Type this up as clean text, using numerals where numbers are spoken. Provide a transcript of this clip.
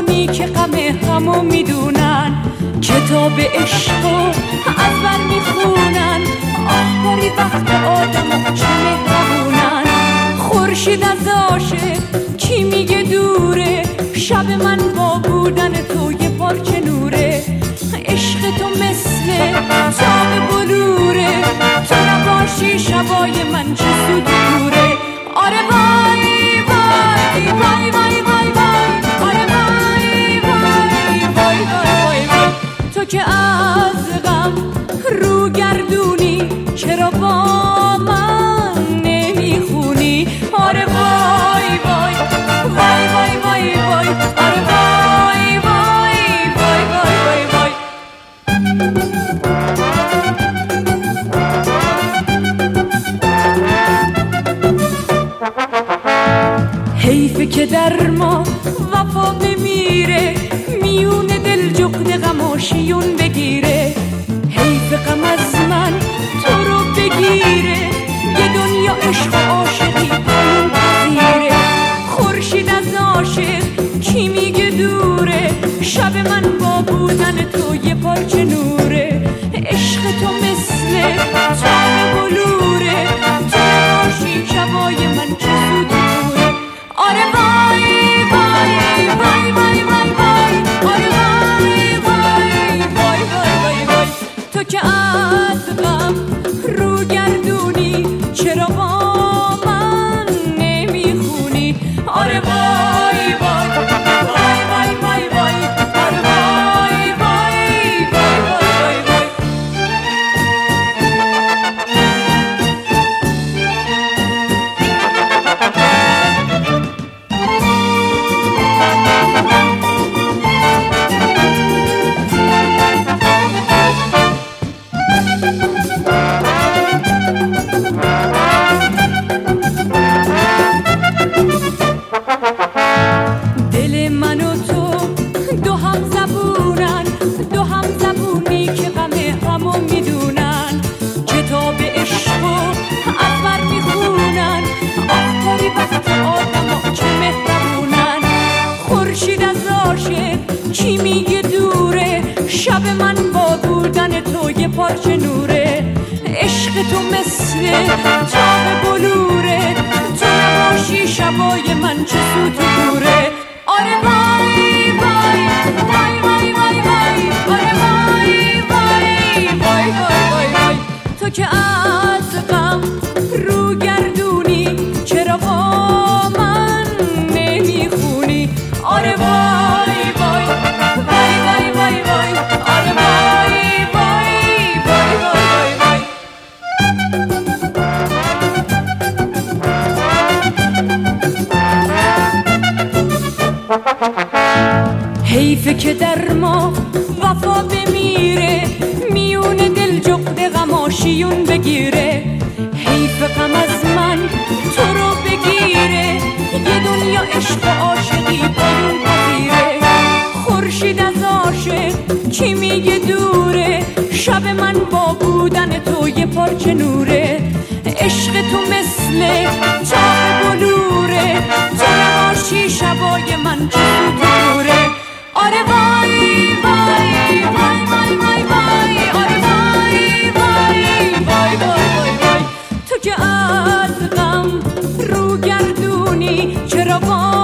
اونی که غمو میدونن، کتاب عشقو از بر میخونن. آخری وقت آدم چه مهربونن. خورشید از عاشق کی میگه دوره، شب من با بودن تو یه پارچه نوره. عشق تو مثل تاب بلوره، تو نباشی شبای من چه سود دوره. آره وای وای وای وای وای وای، آره وای وای وای وای وای. تو که از غم رو گردونی، چرا با من نمیخونی؟ آره وای وای وای وای وای وای، آره وای وای وای وای وای وای. حیفه که در ما وفا بمیره، میون دل جغد غم و شیون بگیره. حیف غم از من تو رو بگیره، یه دنیا عشق و عاشقی پایون پذیره. خورشید از عاشق کی میگه دوره، شب من با بودن تو یه پارچه نوره. عشق تو مثل تاب بلوره، تو نباشی شبای من چه سود دوره. آره وای وای وای وای وای وای، آره وای وای وای وای وای. تو که از غم رو گردونی، چرا با من نمیخونی؟ آره وای وای وای وای وای وای، آره وای وای وای وای وای. دل من و تو دو هم زبونن، دو هم زبونی که غمو میدونن. کتاب عشقو از بر میخونن، آخری وقت آدم چه مهربونن. خورشید از عاشق کی میگه دوره، شب من با بودن تو یه پارچه نوره. عشق تو مثل تاب بلوره، تو نباشی شبای من چه سود دوره. آره وای وای وای وای وای وای، آره وای وای وای وای وای. تو که از غم رو گردونی، چرا با من نمیخونی؟ آره وای وای وای وای وای وای، آره وای وای وای وای وای. حیفه که در ما وفا بمیره، میون دل جغد غم و شیون بگیره. حیف غم از من تو رو بگیره، یه دنیا عشق و عاشقی پایون پذیره. خورشید از عاشق کی میگه دوره، شب من با بودن تو یه پارچه نوره. عشق تو مثل تاب بلوره، تو نباشی شبای من چه سود دوره. آره وای وای وای وای وای وای، آره وای وای وای وای وای. تو که از غم رو گردونی، چرا